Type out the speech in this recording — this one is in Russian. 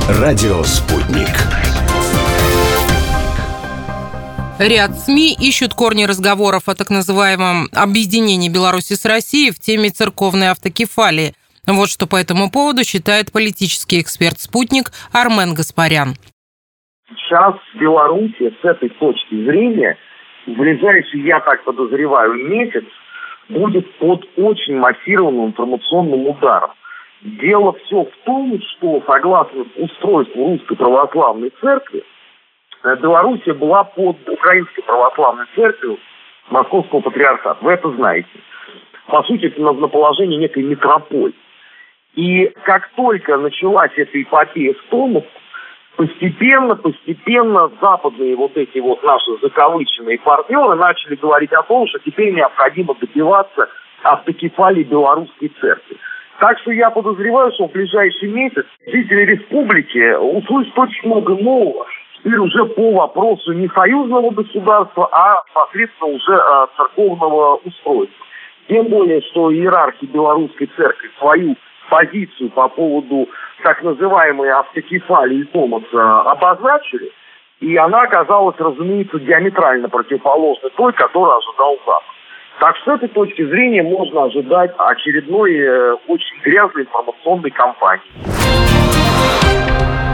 Радио «Спутник». Ряд СМИ ищут корни разговоров о так называемом объединении Беларуси с Россией в теме церковной автокефалии. Вот что по этому поводу считает политический эксперт «Спутник» Армен Гаспарян. Сейчас Беларусь с этой точки зрения в ближайший, я так подозреваю, месяц будет под очень массированным информационным ударом. Дело все в том, что согласно устройству Русской Православной Церкви, Белоруссия была под Украинской Православной Церковью Московского Патриархата. Вы это знаете. По сути, это на положении некой метрополии. И как только началась эта эпопея с Томом, постепенно западные вот эти вот наши закавыченные партнеры начали говорить о том, что теперь необходимо добиваться автокефалии белорусской церкви. Так что я подозреваю, что в ближайший месяц жители республики услышат очень много нового, теперь уже по вопросу не союзного государства, а, соответственно, уже церковного устройства. Тем более, что иерархи белорусской церкви свою позицию по поводу так называемой автокефалии Томаса обозначили, и она оказалась, разумеется, диаметрально противоположной той, которую ожидал Запад. Так что с этой точки зрения можно ожидать очередной очень грязной информационной кампании.